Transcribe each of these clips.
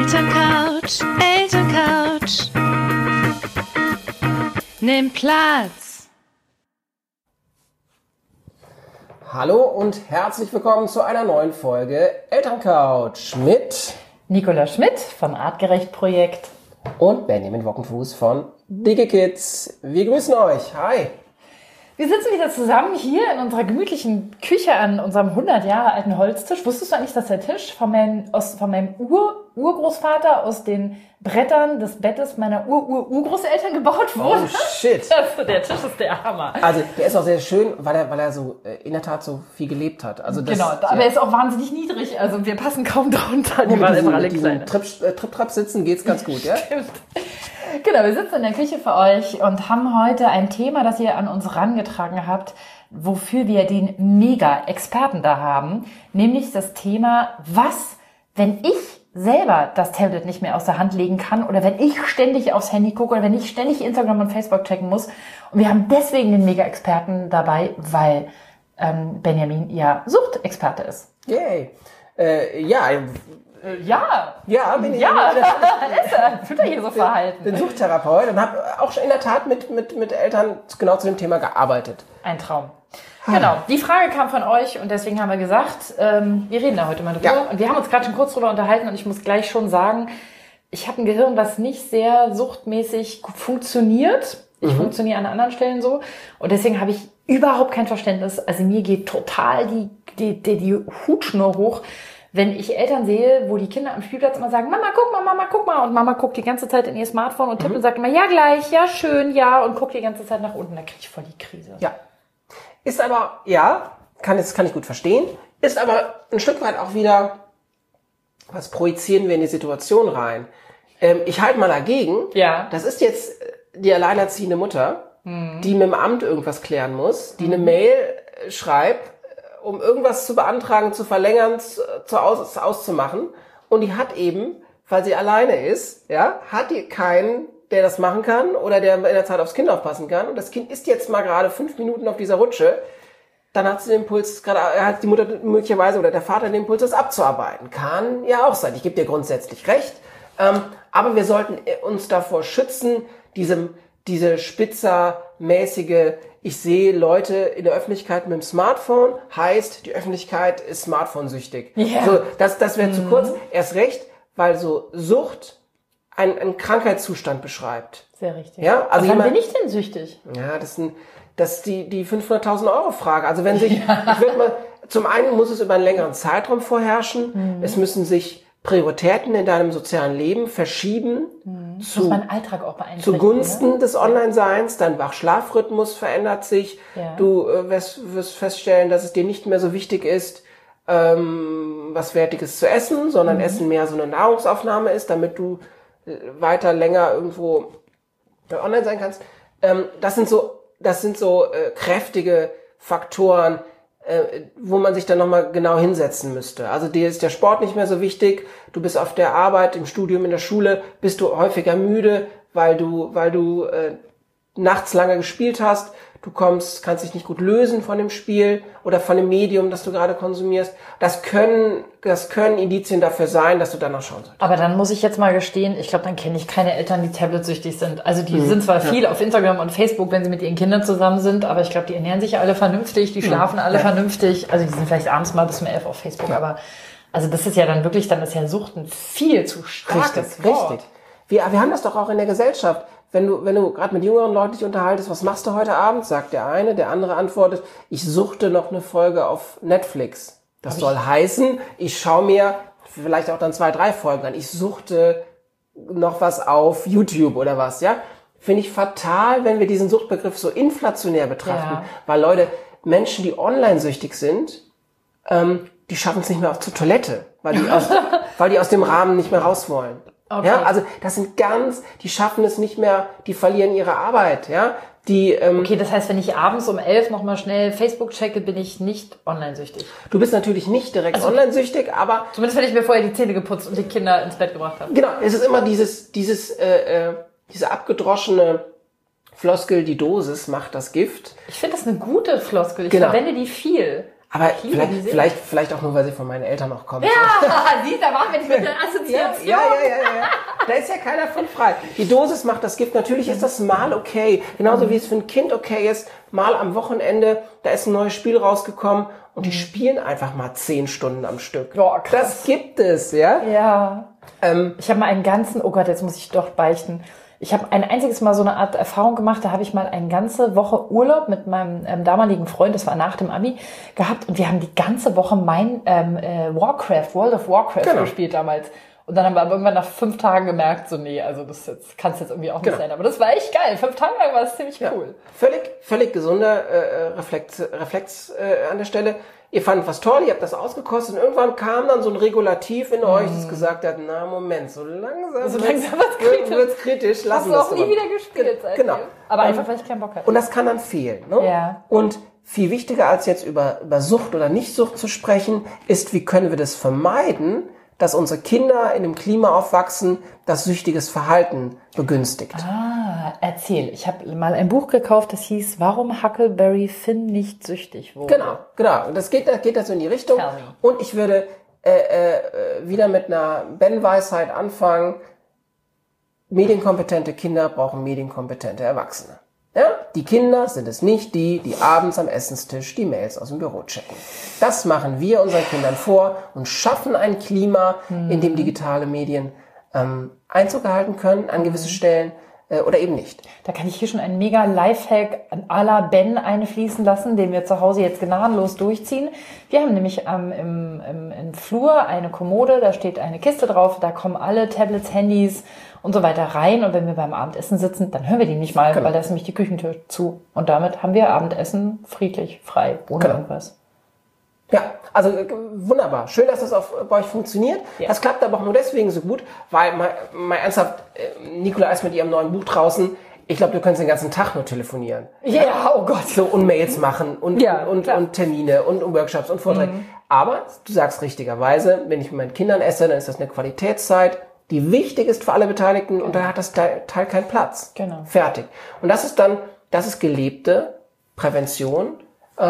Elterncouch, Elterncouch. Nimm Platz. Hallo und herzlich willkommen zu einer neuen Folge Elterncouch mit Nicola Schmidt vom Artgerecht-Projekt und Benjamin Wockenfuß von DigiKids. Wir grüßen euch. Hi. Wir sitzen wieder zusammen hier in unserer gemütlichen Küche an unserem 100 Jahre alten Holztisch. Wusstest du eigentlich, dass der Tisch von meinem Urgroßvater aus den Brettern des Bettes meiner Urgroßeltern gebaut wurde? Oh shit. Also der Tisch ist der Hammer. Also der ist auch sehr schön, weil er so in der Tat so viel gelebt hat. Also das, Genau, aber er ist auch wahnsinnig niedrig. Also wir passen kaum drunter. Die waren immer alle kleine. Trip-Trap sitzen geht's ganz gut, ja? Genau, wir sitzen in der Küche für euch und haben heute ein Thema, das ihr an uns herangetragen habt, wofür wir den Mega-Experten da haben, nämlich das Thema, was, wenn ich selber das Tablet nicht mehr aus der Hand legen kann oder wenn ich ständig aufs Handy gucke oder wenn ich ständig Instagram und Facebook checken muss. Und wir haben deswegen den Mega-Experten dabei, weil Benjamin ja Suchtexperte ist. Yay. Ja, bin ich. ja, tut er hier so verhalten. Bin Suchttherapeut und habe auch schon in der Tat mit Eltern genau zu dem Thema gearbeitet. Ein Traum. Genau, die Frage kam von euch und deswegen haben wir gesagt, wir reden da heute mal drüber. Ja. Und wir haben uns gerade schon kurz drüber unterhalten und ich muss gleich schon sagen, ich habe ein Gehirn, was nicht sehr suchtmäßig funktioniert. Ich funktioniere an anderen Stellen so und deswegen habe ich überhaupt kein Verständnis. Also mir geht total die Hutschnur hoch, wenn ich Eltern sehe, wo die Kinder am Spielplatz immer sagen, Mama, guck mal. Und Mama guckt die ganze Zeit in ihr Smartphone und tippt und sagt immer, ja gleich, ja schön, ja. Und guckt die ganze Zeit nach unten. Da kriege ich voll die Krise. Ja. Ist aber, ja, kann ich gut verstehen. Ist aber ein Stück weit auch wieder, was projizieren wir in die Situation rein? Ich halte mal dagegen. Ja. Das ist jetzt die alleinerziehende Mutter, die mit dem Amt irgendwas klären muss, die eine Mail schreibt, um irgendwas zu beantragen, zu verlängern, auszumachen. Und die hat eben, weil sie alleine ist, ja, hat die keinen, der das machen kann oder der in der Zeit aufs Kind aufpassen kann. Und das Kind ist jetzt mal gerade 5 Minuten auf dieser Rutsche. Dann hat sie den Impuls, hat die Mutter möglicherweise oder der Vater den Impuls, das abzuarbeiten. Kann ja auch sein. Ich gebe dir grundsätzlich recht. Aber wir sollten uns davor schützen, diese spitzermäßige, ich sehe Leute in der Öffentlichkeit mit dem Smartphone, heißt, die Öffentlichkeit ist smartphone-süchtig. Yeah. So, das wäre zu kurz. Erst recht, weil so Sucht einen Krankheitszustand beschreibt. Sehr richtig. Ja, also wann bin ich denn süchtig? Ja, das ist die 500.000 € Frage. Also wenn sich, ich würde mal, zum einen muss es über einen längeren Zeitraum vorherrschen. Es müssen sich Prioritäten in deinem sozialen Leben verschieben Muss meinen Alltag auch beeinflussen. zugunsten des Online-Seins. Dein Wach-Schlaf-Rhythmus verändert sich. Ja. Du wirst feststellen, dass es dir nicht mehr so wichtig ist, was Wertiges zu essen, sondern Essen mehr so eine Nahrungsaufnahme ist, damit du weiter länger irgendwo online sein kannst. Das sind so kräftige Faktoren, wo man sich dann nochmal genau hinsetzen müsste. Also dir ist der Sport nicht mehr so wichtig, du bist auf der Arbeit, im Studium, in der Schule, bist du häufiger müde, weil du nachts lange gespielt hast, du kannst dich nicht gut lösen von dem Spiel oder von dem Medium, das du gerade konsumierst. Das können Indizien dafür sein, dass du danach schauen solltest. Aber dann muss ich jetzt mal gestehen, ich glaube, dann kenne ich keine Eltern, die tabletsüchtig sind. Also die sind zwar viel auf Instagram und Facebook, wenn sie mit ihren Kindern zusammen sind, aber ich glaube, die ernähren sich alle vernünftig, die schlafen alle vernünftig. Also die sind vielleicht abends mal bis um 11 auf Facebook, aber also das ist ja dann wirklich, dann ist ja Sucht ein viel zu starkes Wort. Richtig. Wir haben das doch auch in der Gesellschaft. Wenn du gerade mit jüngeren Leuten dich unterhaltest, was machst du heute Abend? Sagt der eine, der andere antwortet, ich suchte noch eine Folge auf Netflix. Das soll heißen, ich schaue mir vielleicht auch dann 2, 3 Folgen an. Ich suchte noch was auf YouTube oder was, ja? Finde ich fatal, wenn wir diesen Suchtbegriff so inflationär betrachten. Weil Menschen, die online-süchtig sind, die schaffen es nicht mehr zur Toilette, weil die aus dem Rahmen nicht mehr raus wollen. Okay. Ja, also das sind die schaffen es nicht mehr, die verlieren ihre Arbeit, ja. Okay, das heißt, wenn ich abends um 11 nochmal schnell Facebook checke, bin ich nicht online-süchtig. Du bist natürlich nicht direkt online-süchtig, aber zumindest, wenn ich mir vorher die Zähne geputzt und die Kinder ins Bett gebracht habe. Genau, es ist immer diese abgedroschene Floskel, die Dosis macht das Gift. Ich finde das eine gute Floskel. Ich verwende die viel. Aber liebe die sehr. vielleicht auch nur, weil sie von meinen Eltern noch kommt. Ja, siehst, da waren wir nicht mit der Assoziation. Ja. Da ist ja keiner von frei. Die Dosis macht das Gift. Natürlich ist das mal okay. Genauso wie es für ein Kind okay ist. Mal am Wochenende, da ist ein neues Spiel rausgekommen und die spielen einfach mal 10 Stunden am Stück. Boah, krass. Das gibt es, ja? Ja. Ich habe mal einen ganzen, oh Gott, jetzt muss ich doch beichten. Ich habe ein einziges Mal so eine Art Erfahrung gemacht, da habe ich mal eine ganze Woche Urlaub mit meinem damaligen Freund, das war nach dem Abi, gehabt und wir haben die ganze Woche World of Warcraft gespielt damals. Und dann haben wir aber irgendwann nach 5 Tagen gemerkt, so nee, also das jetzt kann es jetzt irgendwie auch nicht sein. Aber das war echt geil. 5 Tage lang war das ziemlich cool. Völlig gesunder Reflex an der Stelle. Ihr fandet was toll, ihr habt das ausgekostet und irgendwann kam dann so ein Regulativ in euch, das gesagt hat, na Moment, so langsam wird's kritisch. Lassen Hast du auch nie wieder gespielt seitdem. Genau. Aber einfach, weil ich keinen Bock hatte. Und das kann dann fehlen. Ne? Ja. Und viel wichtiger als jetzt über Sucht oder Nichtsucht zu sprechen, ist, wie können wir das vermeiden, dass unsere Kinder in einem Klima aufwachsen, das süchtiges Verhalten begünstigt. Erzähl. Ich habe mal ein Buch gekauft, das hieß Warum Huckleberry Finn nicht süchtig wurde. Genau. Und das geht so in die Richtung. Und ich würde wieder mit einer Ben-Weisheit anfangen. Medienkompetente Kinder brauchen medienkompetente Erwachsene. Ja? Die Kinder sind es nicht die abends am Essenstisch die Mails aus dem Büro checken. Das machen wir unseren Kindern vor und schaffen ein Klima, in dem digitale Medien Einzug erhalten können an gewisse Stellen oder eben nicht. Da kann ich hier schon einen mega Lifehack à la Ben einfließen lassen, den wir zu Hause jetzt gnadenlos durchziehen. Wir haben nämlich im Flur eine Kommode, da steht eine Kiste drauf, da kommen alle Tablets, Handys und so weiter rein. Und wenn wir beim Abendessen sitzen, dann hören wir die nicht mal, weil da ist nämlich die Küchentür zu. Und damit haben wir Abendessen friedlich, frei, ohne irgendwas. Ja, also wunderbar. Schön, dass das bei euch funktioniert. Ja. Das klappt aber auch nur deswegen so gut, weil mal ernsthaft, Nicola ist mit ihrem neuen Buch draußen. Ich glaube, du könntest den ganzen Tag nur telefonieren. Ja, oh Gott. So, und Mails machen und Termine und Workshops und Vorträge. Aber du sagst richtigerweise, wenn ich mit meinen Kindern esse, dann ist das eine Qualitätszeit, die wichtig ist für alle Beteiligten und da hat das Teil keinen Platz. Genau. Fertig. Und das ist gelebte Prävention,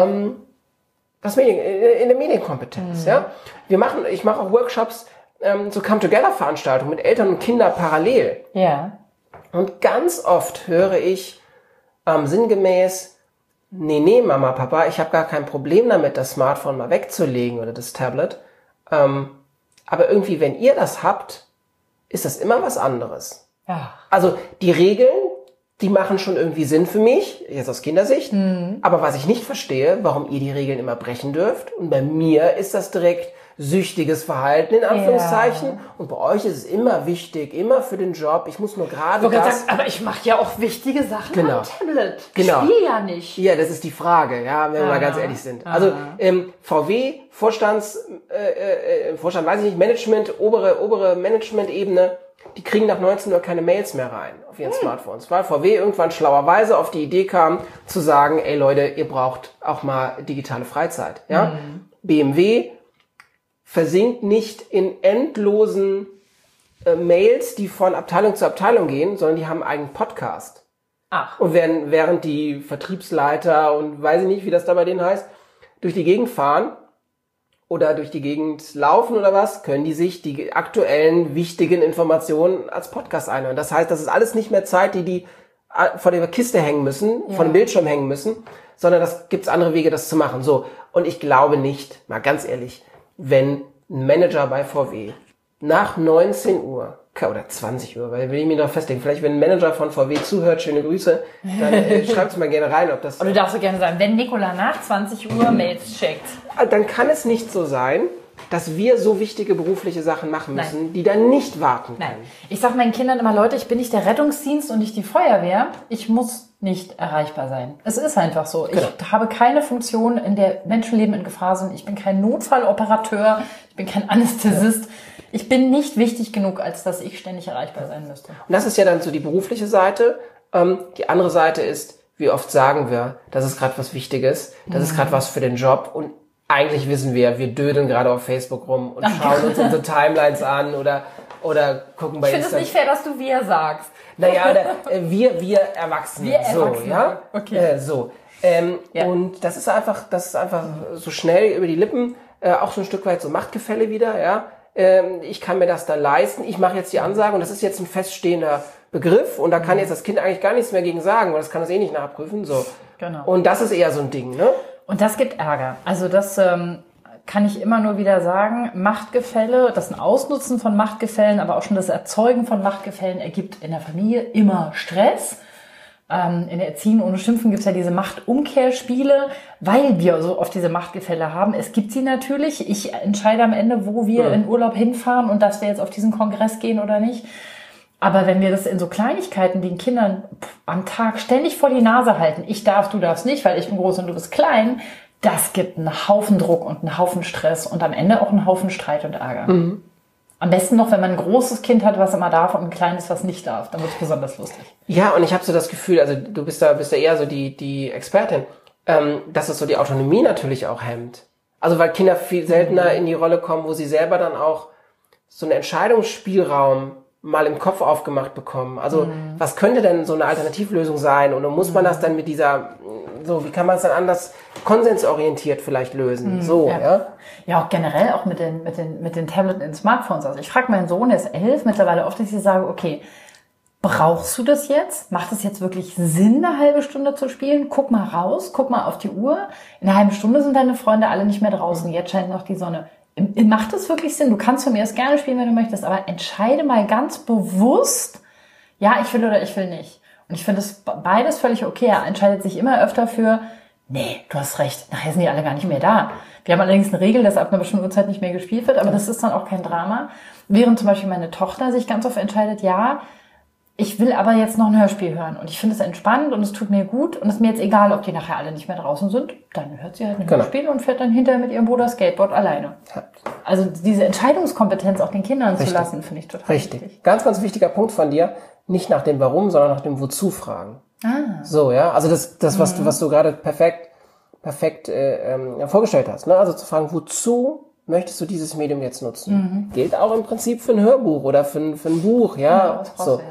in der Medienkompetenz, ja. Ich mache auch Workshops, so Come-Together-Veranstaltungen mit Eltern und Kindern parallel. Ja. Und ganz oft höre ich sinngemäß, nee, Mama, Papa, ich habe gar kein Problem damit, das Smartphone mal wegzulegen oder das Tablet. Aber irgendwie, wenn ihr das habt, ist das immer was anderes. Ja. Also die Regeln, die machen schon irgendwie Sinn für mich, jetzt aus Kindersicht. Aber was ich nicht verstehe, warum ihr die Regeln immer brechen dürft. Und bei mir ist das direkt süchtiges Verhalten, in Anführungszeichen. Ja. Und bei euch ist es immer wichtig, immer für den Job. Ich muss nur gerade das... aber ich mache ja auch wichtige Sachen am Tablet. Genau. Ich spiele ja nicht. Ja, das ist die Frage, ja, wenn wir mal ganz ehrlich sind. Also VW, Vorstand weiß ich nicht, Management, obere Management-Ebene, die kriegen nach 19 Uhr keine Mails mehr rein auf ihren Smartphones, weil VW irgendwann schlauerweise auf die Idee kam, zu sagen, ey Leute, ihr braucht auch mal digitale Freizeit. Ja? BMW versinkt nicht in endlosen Mails, die von Abteilung zu Abteilung gehen, sondern die haben einen eigenen Podcast. Ach. Und während die Vertriebsleiter und weiß ich nicht, wie das da bei denen heißt, durch die Gegend fahren oder durch die Gegend laufen oder was, können die sich die aktuellen, wichtigen Informationen als Podcast einhören. Das heißt, das ist alles nicht mehr Zeit, die vor der Kiste hängen müssen, vor dem Bildschirm hängen müssen, sondern das gibt's andere Wege, das zu machen. So. Und ich glaube nicht, mal ganz ehrlich, wenn ein Manager bei VW nach 19 Uhr oder 20 Uhr, weil will ich mir noch festlegen, vielleicht wenn ein Manager von VW zuhört, schöne Grüße, dann schreibt es mal gerne rein, ob das... Und du darfst so gerne sagen, wenn Nicola nach 20 Uhr Mails checkt. Dann kann es nicht so sein, dass wir so wichtige berufliche Sachen machen müssen, die dann nicht warten können. Nein. Ich sage meinen Kindern immer, Leute, ich bin nicht der Rettungsdienst und nicht die Feuerwehr. Ich muss nicht erreichbar sein. Es ist einfach so. Genau. Ich habe keine Funktion, in der Menschenleben in Gefahr sind. Ich bin kein Notfalloperateur. Ich bin kein Anästhesist. Ich bin nicht wichtig genug, als dass ich ständig erreichbar sein müsste. Und das ist ja dann so die berufliche Seite. Die andere Seite ist, wie oft sagen wir, das ist gerade was Wichtiges, das ist gerade was für den Job und eigentlich wissen wir dödeln gerade auf Facebook rum und schauen uns unsere Timelines an oder gucken bei Instagram. Ich finde es nicht fair, dass du wir sagst. Naja, wir Erwachsene. Wir Erwachsene. So, ja? Okay. So. Und das ist einfach so schnell über die Lippen, auch so ein Stück weit so Machtgefälle wieder, ja. Ich kann mir das da leisten, ich mache jetzt die Ansage und das ist jetzt ein feststehender Begriff und da kann jetzt das Kind eigentlich gar nichts mehr gegen sagen, weil das kann das eh nicht nachprüfen, so. Genau. Und das ist eher so ein Ding, ne? Und das gibt Ärger. Also das kann ich immer nur wieder sagen. Machtgefälle, das ein Ausnutzen von Machtgefällen, aber auch schon das Erzeugen von Machtgefällen ergibt in der Familie immer Stress. In der Erziehung ohne Schimpfen gibt es ja diese Machtumkehrspiele, weil wir so oft diese Machtgefälle haben. Es gibt sie natürlich. Ich entscheide am Ende, wo wir in Urlaub hinfahren und dass wir jetzt auf diesen Kongress gehen oder nicht. Aber wenn wir das in so Kleinigkeiten den Kindern am Tag ständig vor die Nase halten, ich darf, du darfst nicht, weil ich bin groß und du bist klein, das gibt einen Haufen Druck und einen Haufen Stress und am Ende auch einen Haufen Streit und Ärger. Mhm. Am besten noch, wenn man ein großes Kind hat, was immer darf und ein kleines, was nicht darf. Dann wird es besonders lustig. Ja, und ich habe so das Gefühl, also du bist da eher so die Expertin, dass es so die Autonomie natürlich auch hemmt. Also weil Kinder viel seltener in die Rolle kommen, wo sie selber dann auch so einen Entscheidungsspielraum mal im Kopf aufgemacht bekommen. Also was könnte denn so eine Alternativlösung sein? Oder muss man das dann mit dieser, so wie kann man es dann anders konsensorientiert vielleicht lösen? So, ja. Ja, auch generell auch mit den Tablets und den Smartphones. Also ich frage meinen Sohn, der ist 11, mittlerweile oft, dass ich sage, okay, brauchst du das jetzt? Macht es jetzt wirklich Sinn, eine halbe Stunde zu spielen? Guck mal raus, guck mal auf die Uhr. In einer halben Stunde sind deine Freunde alle nicht mehr draußen. Jetzt scheint noch die Sonne. Macht es wirklich Sinn? Du kannst von mir aus gerne spielen, wenn du möchtest, aber entscheide mal ganz bewusst, ja, ich will oder ich will nicht. Und ich finde es beides völlig okay. Er entscheidet sich immer öfter für, nee, du hast recht, nachher sind die alle gar nicht mehr da. Wir haben allerdings eine Regel, dass ab einer bestimmten Uhrzeit nicht mehr gespielt wird, aber das ist dann auch kein Drama. Während zum Beispiel meine Tochter sich ganz oft entscheidet, ja, ich will aber jetzt noch ein Hörspiel hören und ich finde es entspannt und es tut mir gut und es ist mir jetzt egal, ob die nachher alle nicht mehr draußen sind. Dann hört sie halt ein Hörspiel und fährt dann hinterher mit ihrem Bruder Skateboard alleine. Ja. Also diese Entscheidungskompetenz auch den Kindern zu lassen, finde ich total wichtig. Ganz, ganz wichtiger Punkt von dir. Nicht nach dem Warum, sondern nach dem Wozu fragen. So, ja. Also das was du gerade perfekt vorgestellt hast. Ne? Also zu fragen, wozu möchtest du dieses Medium jetzt nutzen? Gilt auch im Prinzip für ein Hörbuch oder für ein Buch, ja. So.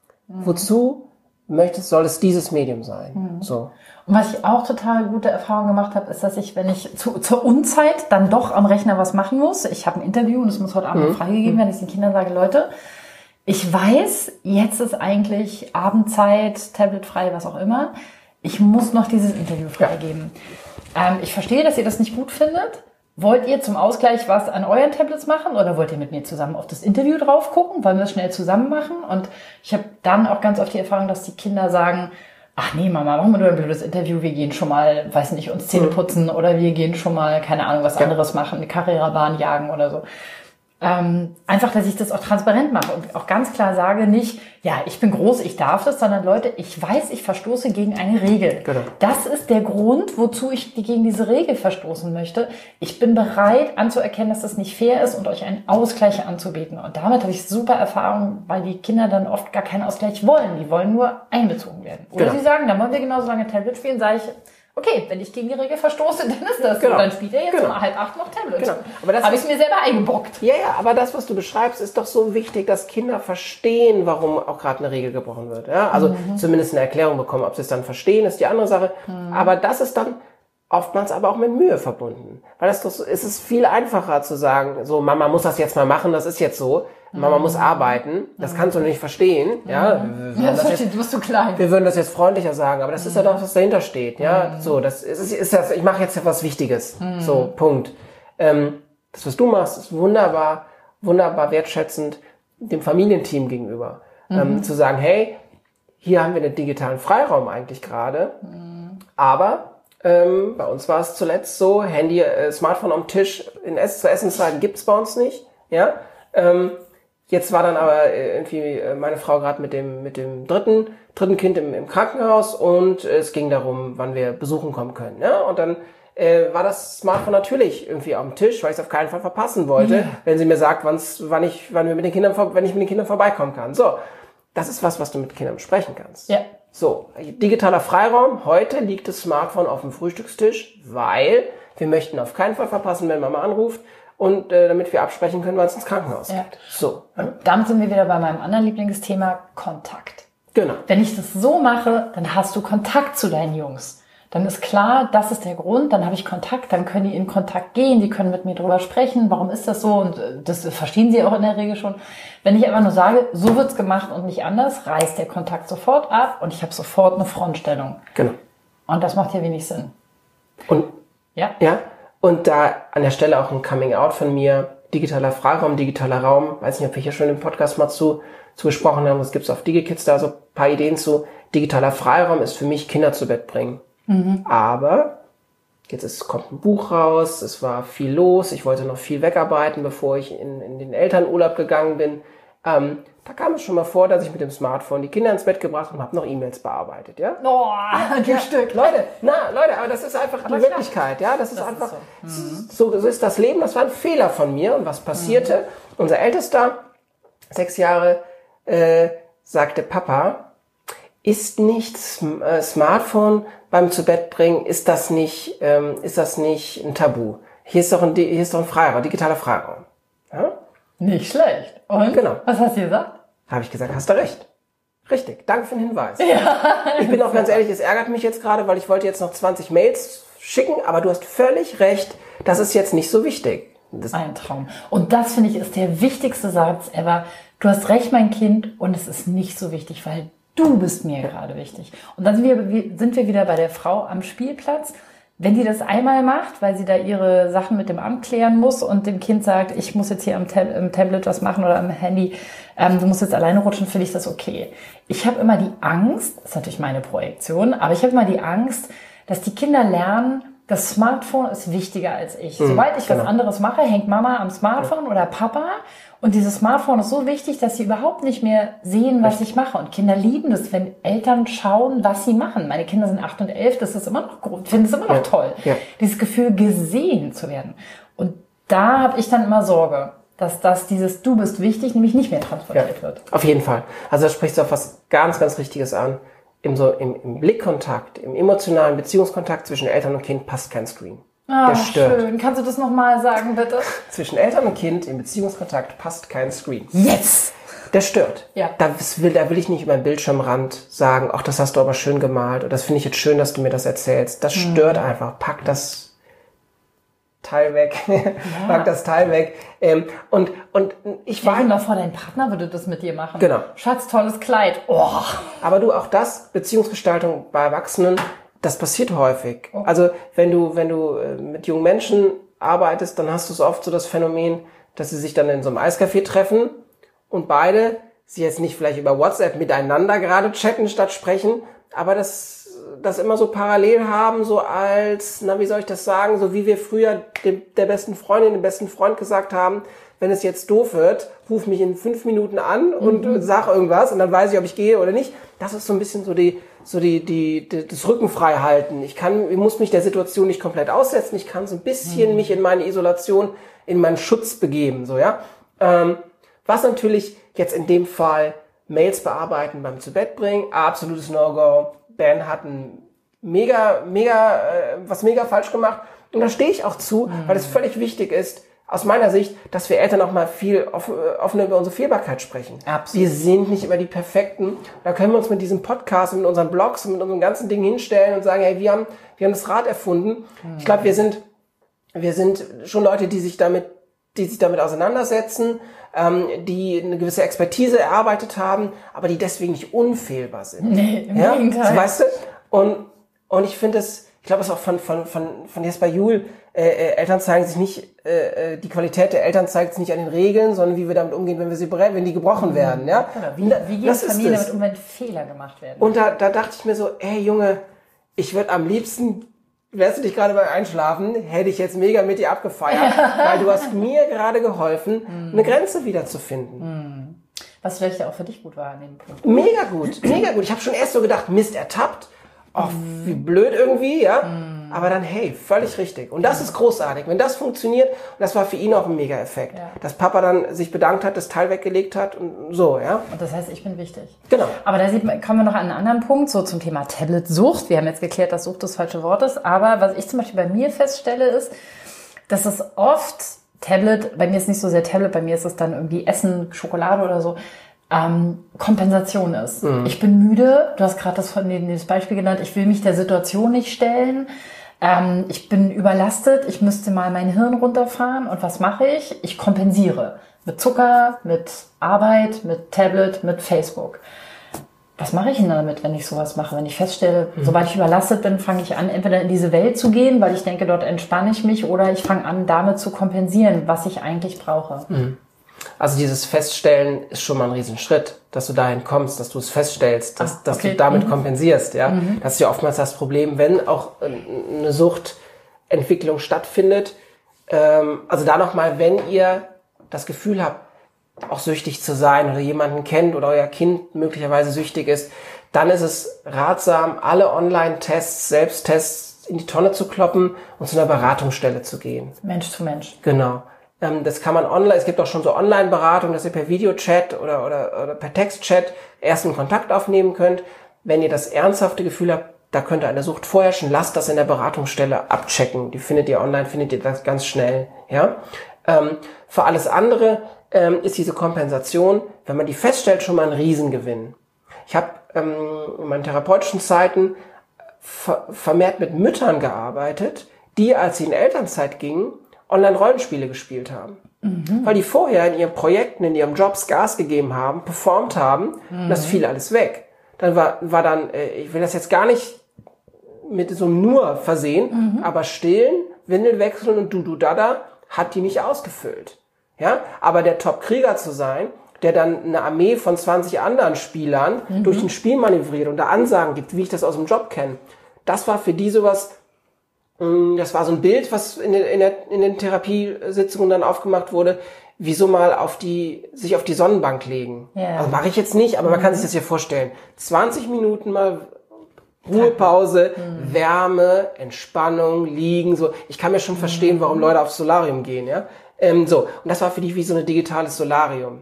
Wozu soll es dieses Medium sein? So. Und was ich auch total gute Erfahrung gemacht habe, ist, dass ich, wenn ich zur Unzeit dann doch am Rechner was machen muss, ich habe ein Interview und es muss heute Abend freigegeben werden, dass ich den Kindern sage, Leute, ich weiß, jetzt ist eigentlich Abendzeit, tabletfrei, was auch immer. Ich muss noch dieses Interview freigeben. Ich verstehe, dass ihr das nicht gut findet. Wollt ihr zum Ausgleich was an euren Tablets machen oder wollt ihr mit mir zusammen auf das Interview drauf gucken? Wollen wir es schnell zusammen machen? Und ich habe dann auch ganz oft die Erfahrung, dass die Kinder sagen, ach nee, Mama, machen wir nur ein blödes Interview, wir gehen schon mal, weiß nicht, uns Zähne putzen oder wir gehen schon mal, keine Ahnung, was anderes machen, eine Carrera-Bahn jagen oder so. Einfach, dass ich das auch transparent mache und auch ganz klar sage, nicht, ja, ich bin groß, ich darf das, sondern Leute, ich weiß, ich verstoße gegen eine Regel. Genau. Das ist der Grund, wozu ich gegen diese Regel verstoßen möchte. Ich bin bereit anzuerkennen, dass das nicht fair ist und euch einen Ausgleich anzubieten. Und damit habe ich super Erfahrung, weil die Kinder dann oft gar keinen Ausgleich wollen. Die wollen nur einbezogen werden. Oder sie sagen, dann wollen wir genauso lange Tablet spielen, sage ich, okay, wenn ich gegen die Regel verstoße, dann ist das so. Dann spielt er jetzt um 7:30 noch Tablet. Genau. Aber das habe ich mir selber eingebockt. Ja, aber das, was du beschreibst, ist doch so wichtig, dass Kinder verstehen, warum auch gerade eine Regel gebrochen wird. Ja? Also zumindest eine Erklärung bekommen. Ob sie es dann verstehen, ist die andere Sache. Aber das ist dann oftmals aber auch mit Mühe verbunden. Weil es ist viel einfacher zu sagen, so, Mama muss das jetzt mal machen, das ist jetzt so. Mama muss arbeiten, das kannst du nicht verstehen, ja. Du bist so klein. Wir würden das jetzt freundlicher sagen, aber das ist ja doch, was dahinter steht, ja. So, das ist das, ich mache jetzt etwas Wichtiges. So, Punkt. Das, was du machst, ist wunderbar wertschätzend dem Familienteam gegenüber. Zu sagen, hey, hier haben wir einen digitalen Freiraum eigentlich gerade, aber bei uns war es zuletzt so, Handy, Smartphone am Tisch zur Essenszeiten gibt's bei uns nicht, ja. Jetzt war dann aber irgendwie meine Frau gerade mit dem dritten Kind im Krankenhaus und es ging darum, wann wir besuchen kommen können. Ja? Und dann war das Smartphone natürlich irgendwie auf dem Tisch, weil ich es auf keinen Fall verpassen wollte, wenn sie mir sagt, wenn ich mit den Kindern vorbeikommen kann. So, das ist was du mit Kindern besprechen kannst. Ja. So, digitaler Freiraum. Heute liegt das Smartphone auf dem Frühstückstisch, weil wir möchten auf keinen Fall verpassen, wenn Mama anruft. Und damit wir absprechen können, wann es ins Krankenhaus geht. So. Und damit sind wir wieder bei meinem anderen Lieblingsthema, Kontakt. Genau. Wenn ich das so mache, dann hast du Kontakt zu deinen Jungs. dann ist klar, das ist der Grund, dann habe ich Kontakt, dann können die in Kontakt gehen, die können mit mir drüber sprechen, warum ist das so, und das verstehen sie auch in der Regel schon. Wenn ich einfach nur sage, so wird's gemacht und nicht anders, reißt der Kontakt sofort ab und ich habe sofort eine Frontstellung. Genau. Und das macht ja wenig Sinn. Und ja, und da an der Stelle auch ein Coming-out von mir, digitaler Freiraum, digitaler Raum, weiß nicht, ob wir hier schon im Podcast mal zu gesprochen haben, es gibt auf DigiKids da so ein paar Ideen zu. Digitaler Freiraum ist für mich Kinder zu Bett bringen. Aber jetzt kommt ein Buch raus, es war viel los, ich wollte noch viel wegarbeiten, bevor ich in den Elternurlaub gegangen bin. Da kam es schon mal vor, dass ich mit dem Smartphone die Kinder ins Bett gebracht und habe noch E-Mails bearbeitet, ja? Oh, ein Stück. Leute, aber das ist einfach die Wirklichkeit, ja? Das ist einfach, so ist das Leben, das war ein Fehler von mir. Und was passierte? Unser Ältester, 6 Jahre, sagte, Papa, ist nicht Smartphone beim Zubettbringen, ist das nicht ein Tabu? Hier ist doch ein Freiraum, digitaler Freiraum. Ja? Nicht schlecht. Und? Genau. Was hast du gesagt? Habe ich gesagt, hast du recht. Richtig, danke für den Hinweis. Ja, ich bin auch ganz ehrlich, es ärgert mich jetzt gerade, weil ich wollte jetzt noch 20 Mails schicken, aber du hast völlig recht, das ist jetzt nicht so wichtig. Ein Traum. Und das, finde ich, ist der wichtigste Satz ever. Du hast recht, mein Kind, und es ist nicht so wichtig, weil du bist mir gerade wichtig. Und dann sind wir wieder bei der Frau am Spielplatz. Wenn die das einmal macht, weil sie da ihre Sachen mit dem Amt klären muss und dem Kind sagt, ich muss jetzt hier am Tablet was machen oder am Handy, du musst jetzt alleine rutschen, finde ich das okay. Ich habe immer die Angst, das ist natürlich meine Projektion, aber ich habe immer die Angst, dass die Kinder lernen, das Smartphone ist wichtiger als ich. Sobald ich was anderes mache, hängt Mama am Smartphone oder Papa. Und dieses Smartphone ist so wichtig, dass sie überhaupt nicht mehr sehen, was ich mache. Und Kinder lieben das, wenn Eltern schauen, was sie machen. Meine Kinder sind 8 und 11, das ist immer noch gut, finde es immer noch toll. Ja. Dieses Gefühl, gesehen zu werden. Und da habe ich dann immer Sorge, dass dieses Du bist wichtig nämlich nicht mehr transportiert wird. Auf jeden Fall. Also da sprichst du auf was ganz, ganz Richtiges an. Im Blickkontakt, im emotionalen Beziehungskontakt zwischen Eltern und Kind passt kein Screen. Der stört. Schön. Kannst du das nochmal sagen, bitte? Zwischen Eltern und Kind im Beziehungskontakt passt kein Screen. Yes! Der stört. Ja. Da will ich nicht über den Bildschirmrand sagen, ach, das hast du aber schön gemalt oder das finde ich jetzt schön, dass du mir das erzählst. Das stört einfach. Pack das Teil weg. Pack das Teil weg. Und ich war immer vor, dein Partner würde das mit dir machen. Genau. Schatz, tolles Kleid. Oh. Aber du, auch das, Beziehungsgestaltung bei Erwachsenen, das passiert häufig. Okay. Also wenn du mit jungen Menschen arbeitest, dann hast du so oft so das Phänomen, dass sie sich dann in so einem Eiscafé treffen und beide sie jetzt nicht vielleicht über WhatsApp miteinander gerade chatten statt sprechen, aber das immer so parallel haben, so als, wie soll ich das sagen, so wie wir früher der besten Freundin, dem besten Freund gesagt haben, wenn es jetzt doof wird, ruf mich in 5 Minuten an und sag irgendwas und dann weiß ich, ob ich gehe oder nicht. Das ist so ein bisschen das Rücken frei halten. Ich muss mich der Situation nicht komplett aussetzen. Ich kann so ein bisschen mich in meine Isolation, in meinen Schutz begeben, so, ja. Was natürlich jetzt in dem Fall Mails bearbeiten beim Zubettbringen, absolutes No-Go. Ben hat was mega falsch gemacht. Und da stehe ich auch zu, weil es völlig wichtig ist, aus meiner Sicht, dass wir Eltern auch mal viel offener über unsere Fehlbarkeit sprechen. Absolut. Wir sind nicht immer die Perfekten. Da können wir uns mit diesem Podcast und mit unseren Blogs und mit unserem ganzen Ding hinstellen und sagen, hey, wir haben das Rad erfunden. Ich glaube, wir sind schon Leute, die sich damit auseinandersetzen, die eine gewisse Expertise erarbeitet haben, aber die deswegen nicht unfehlbar sind. Nee, im Gegenteil. So, weißt du? Und ich finde es, ich glaube, es ist auch von Jesper Juhl, Eltern zeigen sich nicht, die Qualität der Eltern zeigt sich nicht an den Regeln, sondern wie wir damit umgehen, wenn die gebrochen werden, ja? Genau. Wie geht Familie damit um, wenn Fehler gemacht werden? Und da dachte ich mir so, ey Junge, ich würde am liebsten, wärst du dich gerade beim Einschlafen, hätte ich jetzt mega mit dir abgefeiert, weil du hast mir gerade geholfen, eine Grenze wiederzufinden. Was vielleicht ja auch für dich gut war an dem Punkt. Mega gut. Ich habe schon erst so gedacht, Mist, ertappt. Ach, wie blöd irgendwie, ja. Aber dann, hey, völlig richtig. Und das ist großartig. Wenn das funktioniert, und das war für ihn auch ein Mega-Effekt, dass Papa dann sich bedankt hat, das Teil weggelegt hat und so, ja. Und das heißt, ich bin wichtig. Genau. Aber da kommen wir noch an einen anderen Punkt, so zum Thema Tablet-Sucht. Wir haben jetzt geklärt, dass Sucht das falsche Wort ist. Aber was ich zum Beispiel bei mir feststelle, ist, dass es oft Tablet, bei mir ist nicht so sehr Tablet, bei mir ist es dann irgendwie Essen, Schokolade oder so, Kompensation ist. Ich bin müde, du hast gerade das Beispiel genannt, ich will mich der Situation nicht stellen, ich bin überlastet, ich müsste mal mein Hirn runterfahren und was mache ich? Ich kompensiere. Mit Zucker, mit Arbeit, mit Tablet, mit Facebook. Was mache ich denn damit, wenn ich sowas mache? Wenn ich feststelle, sobald ich überlastet bin, fange ich an, entweder in diese Welt zu gehen, weil ich denke, dort entspanne ich mich, oder ich fange an, damit zu kompensieren, was ich eigentlich brauche. Also dieses Feststellen ist schon mal ein Riesenschritt, dass du dahin kommst, dass du es feststellst, dass du damit kompensierst. Ja, das ist ja oftmals das Problem, wenn auch eine Suchtentwicklung stattfindet. Also da nochmal, wenn ihr das Gefühl habt, auch süchtig zu sein oder jemanden kennt oder euer Kind möglicherweise süchtig ist, dann ist es ratsam, alle Online-Tests, Selbsttests in die Tonne zu kloppen und zu einer Beratungsstelle zu gehen. Mensch zu Mensch. Genau. Das kann man online, es gibt auch schon so Online-Beratung, dass ihr per Videochat oder per Textchat ersten Kontakt aufnehmen könnt. Wenn ihr das ernsthafte Gefühl habt, da könnte eine Sucht vorherrschen, lasst das in der Beratungsstelle abchecken. Die findet ihr online, findet ihr das ganz schnell. Ja. Für alles andere ist diese Kompensation, wenn man die feststellt, schon mal ein Riesengewinn. Ich habe in meinen therapeutischen Zeiten vermehrt mit Müttern gearbeitet, die, als sie in Elternzeit gingen, Online-Rollenspiele gespielt haben. Weil die vorher in ihren Projekten, in ihren Jobs Gas gegeben haben, performt haben, und das fiel alles weg. Dann war dann, ich will das jetzt gar nicht mit so einem nur versehen, aber stillen, Windeln wechseln und du-du-dada hat die nicht ausgefüllt. Ja, aber der Top-Krieger zu sein, der dann eine Armee von 20 anderen Spielern durch ein Spiel manövriert und da Ansagen gibt, wie ich das aus dem Job kenne, das war für die sowas, das war so ein Bild, was in den Therapiesitzungen dann aufgemacht wurde, wie so mal sich auf die Sonnenbank legen. Yeah. Also mache ich jetzt nicht, aber man kann sich das hier vorstellen. 20 Minuten mal Ruhepause, Wärme, Entspannung, liegen, so. Ich kann mir schon verstehen, warum Leute aufs Solarium gehen, ja. So. Und das war für die wie so ein digitales Solarium.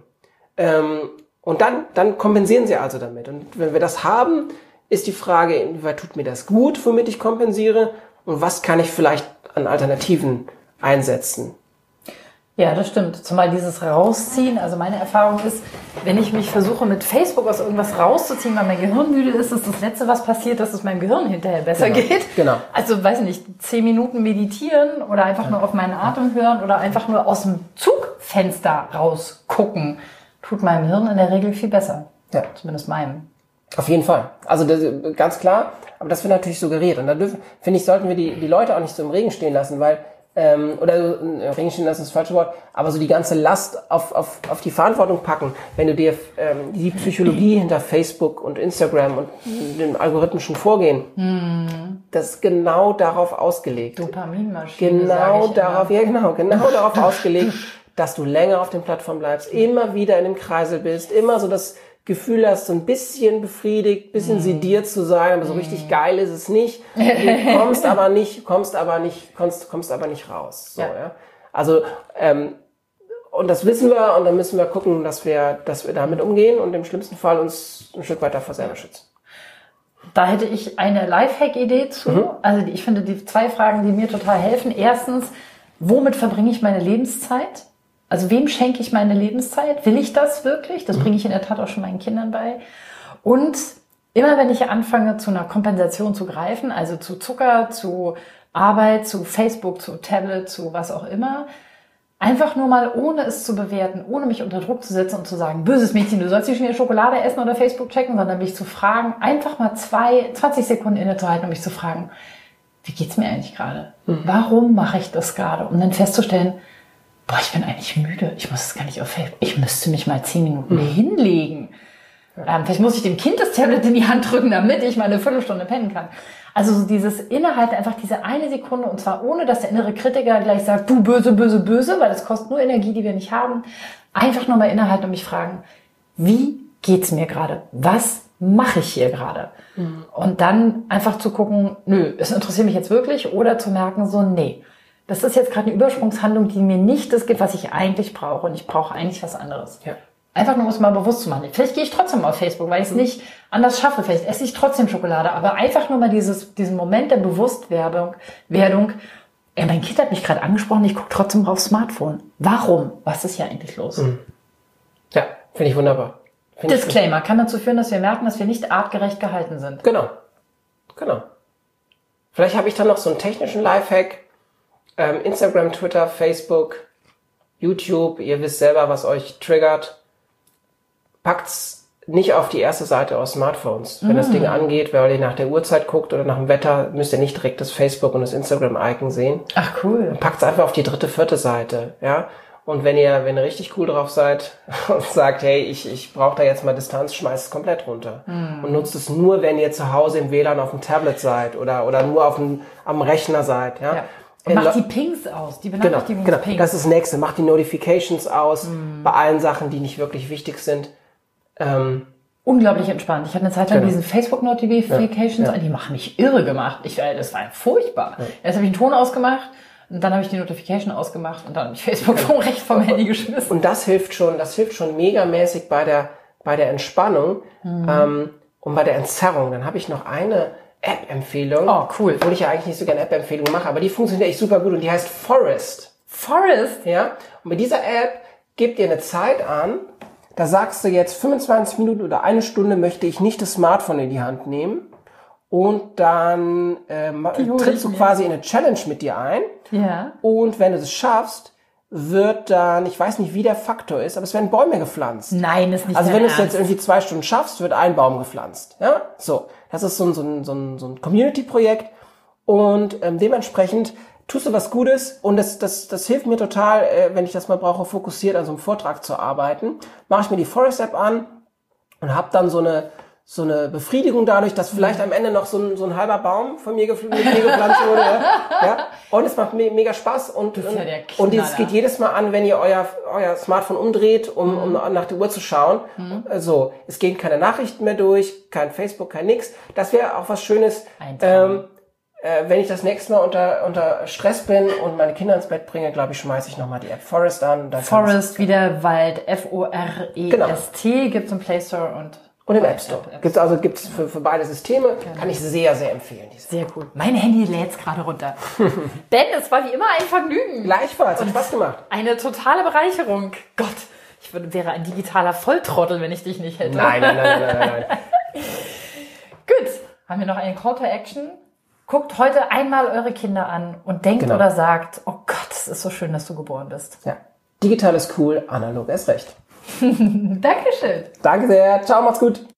Und dann kompensieren sie also damit. Und wenn wir das haben, ist die Frage, inwieweit tut mir das gut, womit ich kompensiere? Und was kann ich vielleicht an Alternativen einsetzen? Ja, das stimmt. Zumal dieses Rausziehen, also meine Erfahrung ist, wenn ich mich versuche, mit Facebook aus irgendwas rauszuziehen, weil mein Gehirn müde ist, ist das Letzte, was passiert, dass es meinem Gehirn hinterher besser geht. Genau. Also, weiß ich nicht, 10 Minuten meditieren oder einfach nur auf meinen Atem hören oder einfach nur aus dem Zugfenster rausgucken, tut meinem Hirn in der Regel viel besser. Ja. Zumindest meinem. Auf jeden Fall. Also das, ganz klar, aber das wird natürlich suggeriert. Und da finde ich, sollten wir die Leute auch nicht so im Regen stehen lassen, weil oder Regen stehen lassen ist das falsche Wort, aber so die ganze Last auf die Verantwortung packen, wenn du dir die Psychologie hinter Facebook und Instagram und dem algorithmischen Vorgehen, das ist genau darauf ausgelegt. Dopaminmaschine. Genau darauf ausgelegt, dass du länger auf den Plattformen bleibst, immer wieder in dem Kreisel bist, immer so das Gefühl hast, so ein bisschen befriedigt, bisschen sediert zu sein, aber so richtig geil ist es nicht. Du kommst aber nicht raus. So, ja. Also, und das wissen wir, und dann müssen wir gucken, dass wir damit umgehen und im schlimmsten Fall uns ein Stück weiter vor selber schützen. Da hätte ich eine Lifehack-Idee zu. Also ich finde die 2 Fragen, die mir total helfen. Erstens, womit verbringe ich meine Lebenszeit? Also wem schenke ich meine Lebenszeit? Will ich das wirklich? Das bringe ich in der Tat auch schon meinen Kindern bei. Und immer wenn ich anfange, zu einer Kompensation zu greifen, also zu Zucker, zu Arbeit, zu Facebook, zu Tablet, zu was auch immer, einfach nur mal, ohne es zu bewerten, ohne mich unter Druck zu setzen und zu sagen, böses Mädchen, du sollst nicht schon wieder Schokolade essen oder Facebook checken, sondern mich zu fragen, einfach mal 20 Sekunden innezuhalten und mich zu fragen, wie geht's mir eigentlich gerade? Warum mache ich das gerade? Und dann festzustellen, boah, ich bin eigentlich müde. Ich muss es gar nicht auf Facebook. Ich müsste mich mal 10 Minuten hinlegen. Vielleicht muss ich dem Kind das Tablet in die Hand drücken, damit ich mal eine Viertelstunde pennen kann. Also so dieses Innehalten, einfach diese eine Sekunde, und zwar ohne, dass der innere Kritiker gleich sagt, du böse, böse, böse, weil das kostet nur Energie, die wir nicht haben. Einfach nur mal innehalten und mich fragen, wie geht's mir gerade? Was mache ich hier gerade? Und dann einfach zu gucken, nö, es interessiert mich jetzt wirklich, oder zu merken so, nee. Das ist jetzt gerade eine Übersprungshandlung, die mir nicht das gibt, was ich eigentlich brauche. Und ich brauche eigentlich was anderes. Ja. Einfach nur, um es mal bewusst zu machen. Vielleicht gehe ich trotzdem auf Facebook, weil ich es nicht anders schaffe. Vielleicht esse ich trotzdem Schokolade. Aber einfach nur mal diesen Moment der Bewusstwerdung. Mein Kind hat mich gerade angesprochen, ich gucke trotzdem aufs Smartphone. Warum? Was ist hier eigentlich los? Ja, finde ich wunderbar. Disclaimer kann dazu führen, dass wir merken, dass wir nicht artgerecht gehalten sind. Genau. Vielleicht habe ich dann noch so einen technischen Lifehack. Instagram, Twitter, Facebook, YouTube. Ihr wisst selber, was euch triggert. Packt's nicht auf die erste Seite aus Smartphones. Wenn das Ding angeht, weil ihr nach der Uhrzeit guckt oder nach dem Wetter, müsst ihr nicht direkt das Facebook und das Instagram-Icon sehen. Ach, cool. Packt's einfach auf die 3., 4. Seite, ja. Und wenn ihr richtig cool drauf seid und sagt, hey, ich brauche da jetzt mal Distanz, schmeißt es komplett runter. Und nutzt es nur, wenn ihr zu Hause im WLAN auf dem Tablet seid oder nur am Rechner seid, ja. Und macht die Pings aus, die Benachrichtigungspings. Genau, das ist das Nächste. Macht die Notifications aus bei allen Sachen, die nicht wirklich wichtig sind. Unglaublich entspannt. Ich hatte eine Zeit lang diesen Facebook-Notifications und die machen mich irre gemacht. Das war furchtbar. Erst habe ich einen Ton ausgemacht und dann habe ich die Notification ausgemacht und dann habe ich Facebook vom Handy geschmissen. Und das hilft schon megamäßig bei der Entspannung und bei der Entzerrung. Dann habe ich noch eine App-Empfehlung. Oh, cool. Obwohl ich ja eigentlich nicht so gerne App-Empfehlungen mache, aber die funktioniert echt super gut und die heißt Forest. Forest? Ja. Und bei dieser App gebt ihr eine Zeit an, da sagst du jetzt 25 Minuten oder 1 Stunde möchte ich nicht das Smartphone in die Hand nehmen. Und dann trittst du quasi in eine Challenge mit dir ein. Ja. Und wenn du es schaffst, wird dann, ich weiß nicht, wie der Faktor ist, aber es werden Bäume gepflanzt. Nein, ist nicht. Also wenn du es jetzt irgendwie 2 Stunden schaffst, wird ein Baum gepflanzt. Ja, so. Das ist so ein Community-Projekt. Und dementsprechend tust du was Gutes und das hilft mir total, wenn ich das mal brauche, fokussiert an so einem Vortrag zu arbeiten. Mache ich mir die Forest App an und habe dann so eine Befriedigung dadurch, dass vielleicht am Ende noch so ein halber Baum von mir gepflanzt wurde. Ja? Und es macht mega Spaß und es geht jedes Mal an, wenn ihr euer Smartphone umdreht, um nach der Uhr zu schauen. Also, es gehen keine Nachrichten mehr durch, kein Facebook, kein nix. Das wäre auch was Schönes. Wenn ich das nächste Mal unter Stress bin und meine Kinder ins Bett bringe, glaube ich, schmeiße ich nochmal die App Forest an. Forest, wieder Wald, Forest, Genau. gibt's im Play Store und im App Store. Gibt's für beide Systeme. Genau. Kann ich sehr, sehr empfehlen. Sehr cool. Mein Handy lädt's gerade runter. Ben, es war wie immer ein Vergnügen. Gleichfalls, hat Spaß gemacht. Eine totale Bereicherung. Gott, ich wäre ein digitaler Volltrottel, wenn ich dich nicht hätte. Nein. Gut, haben wir noch einen Call to Action? Guckt heute einmal eure Kinder an und denkt oder sagt, oh Gott, es ist so schön, dass du geboren bist. Ja. Digital ist cool, analog ist recht. Dankeschön. Danke sehr. Ciao, macht's gut.